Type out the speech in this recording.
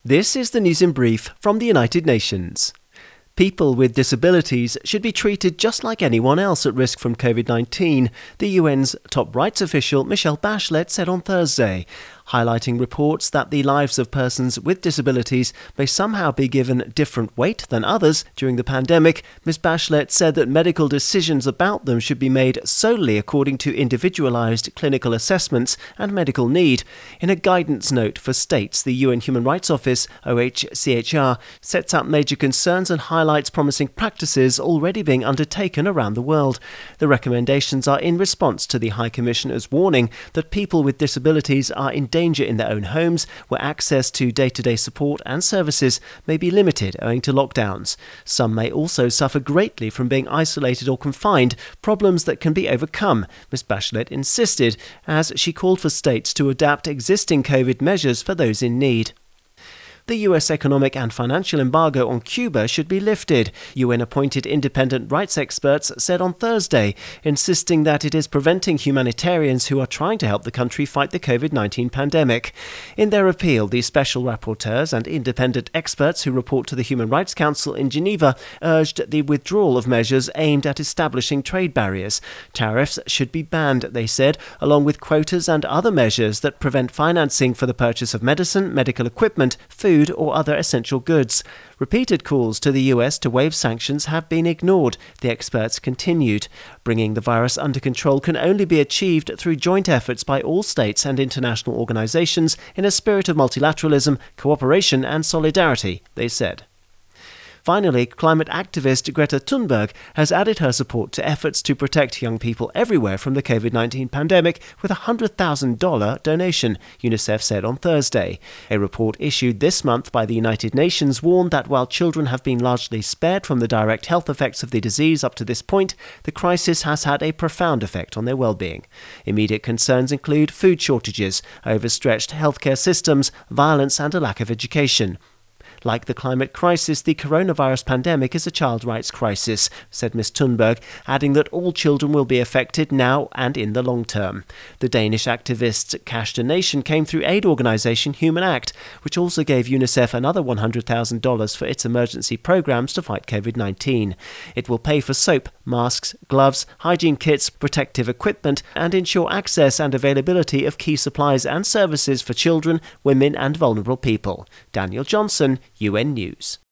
This is the news in brief from the United Nations. People with disabilities should be treated just like anyone else at risk from COVID-19, the UN's top rights official Michelle Bachelet said on Thursday, highlighting reports that the lives of persons with disabilities may somehow be given different weight than others during the pandemic. Ms. Bachelet said that medical decisions about them should be made solely according to individualized clinical assessments and medical need. In a guidance note for states, the UN Human Rights Office, OHCHR, sets out major concerns and highlights promising practices already being undertaken around the world. The recommendations are in response to the High Commissioner's warning that people with disabilities are in danger in their own homes, where access to day-to-day support and services may be limited owing to lockdowns. Some may also suffer greatly from being isolated or confined, problems that can be overcome, Ms. Bachelet insisted, as she called for states to adapt existing COVID measures for those in need. The US economic and financial embargo on Cuba should be lifted, UN-appointed independent rights experts said on Thursday, insisting that it is preventing humanitarians who are trying to help the country fight the COVID-19 pandemic. In their appeal, the special rapporteurs and independent experts who report to the Human Rights Council in Geneva urged the withdrawal of measures aimed at establishing trade barriers. Tariffs should be banned, they said, along with quotas and other measures that prevent financing for the purchase of medicine, medical equipment, food, or other essential goods. Repeated calls to the US to waive sanctions have been ignored, the experts continued. Bringing the virus under control can only be achieved through joint efforts by all states and international organizations in a spirit of multilateralism, cooperation and solidarity, they said. Finally, climate activist Greta Thunberg has added her support to efforts to protect young people everywhere from the COVID-19 pandemic with a $100,000 donation, UNICEF said on Thursday. A report issued this month by the United Nations warned that while children have been largely spared from the direct health effects of the disease up to this point, the crisis has had a profound effect on their well-being. Immediate concerns include food shortages, overstretched healthcare systems, violence and a lack of education. Like the climate crisis, the coronavirus pandemic is a child rights crisis, said Ms. Thunberg, adding that all children will be affected now and in the long term. The Danish activist's cash donation came through aid organisation Human Act, which also gave UNICEF another $100,000 for its emergency programmes to fight COVID-19. It will pay for soap, masks, gloves, hygiene kits, protective equipment, and ensure access and availability of key supplies and services for children, women and vulnerable people. Daniel Johnson, UN News.